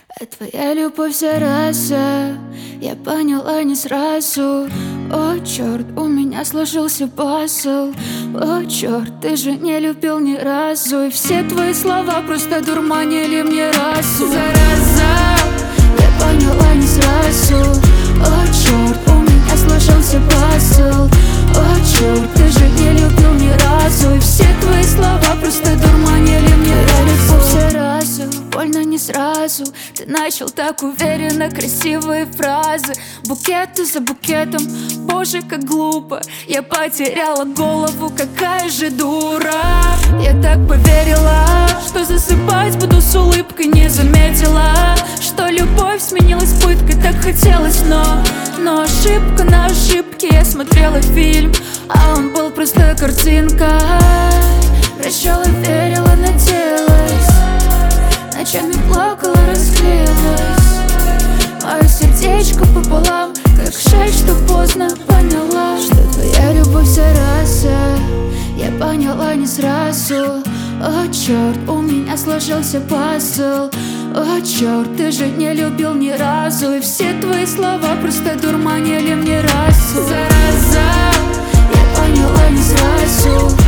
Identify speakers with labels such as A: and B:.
A: Твоя любовь зараза, я поняла не сразу. О, черт, у меня сложился пазл. О, черт, ты же не любил ни разу. И все твои слова просто дурманили мне разум. Зараза, я поняла не сразу. О, черт, у меня сложился пазл. О, черт, ты же не любил ни разу. И все твои слова просто дурманили мне разум. Больно не сразу. Ты начал так уверенно, красивые фразы. Букеты за букетом, боже, как глупо. Я потеряла голову, какая же дура. Я так поверила, что засыпать буду с улыбкой. Не заметила, что любовь сменилась пыткой. Так хотелось, но ошибка на ошибке. Я смотрела фильм, а он был просто картинкой. Прощала, верила, надеялась. Ночами плакала, расклеилась. Мое сердечко пополам, как жаль, что поздно поняла, что твоя любовь зараза. Я поняла не сразу. О, черт, у меня сложился пазл. О, черт, ты же не любил ни разу. И все твои слова просто дурманили мне разум. Зараза, я поняла не сразу.